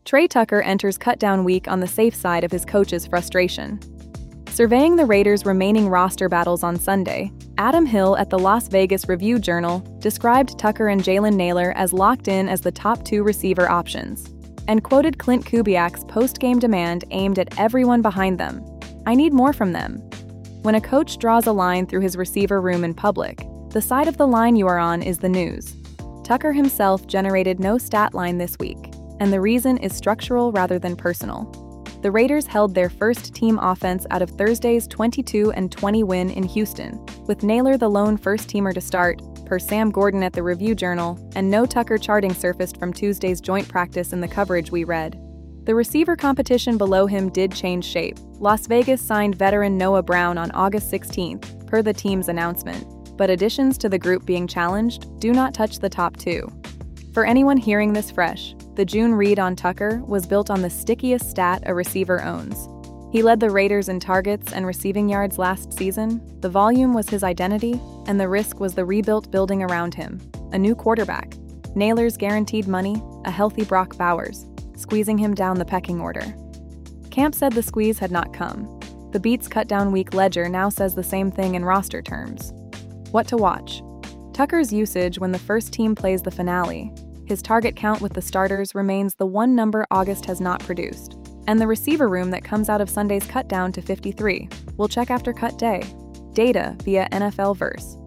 Trey Tucker enters cutdown week on the safe side of his coach's frustration. Surveying the Raiders' remaining roster battles on Sunday, Adam Hill at the Las Vegas Review-Journal described Tucker and Jalen Nailor as locked in as the top two receiver options, and quoted Clint Kubiak's post-game demand aimed at everyone behind them. "I need more from them." When a coach draws a line through his receiver room in public, the side of the line you are on is the news. Tucker himself generated no stat line this week, and the reason is structural rather than personal. The Raiders held their first team offense out of Thursday's 22-20 win in Houston, with Nailor the lone first-teamer to start, per Sam Gordon at the Review-Journal, and no Tucker charting surfaced from Tuesday's joint practice in the coverage we read. The receiver competition below him did change shape. Las Vegas signed veteran Noah Brown on August 16th, per the team's announcement, but additions to the group being challenged do not touch the top two. For anyone hearing this fresh, the June read on Tucker was built on the stickiest stat a receiver owns. He led the Raiders in targets and receiving yards last season, the volume was his identity, and the risk was the rebuilt building around him. A new quarterback, Nailor's guaranteed money, a healthy Brock Bowers, squeezing him down the pecking order. Camp said the squeeze had not come. The Beats cutdown week ledger now says the same thing in roster terms. What to watch? Tucker's usage when the first team plays the finale. His target count with the starters remains the one number August has not produced, and the receiver room that comes out of Sunday's cut down to 53. We'll check after cut day. Data via NFL Verse.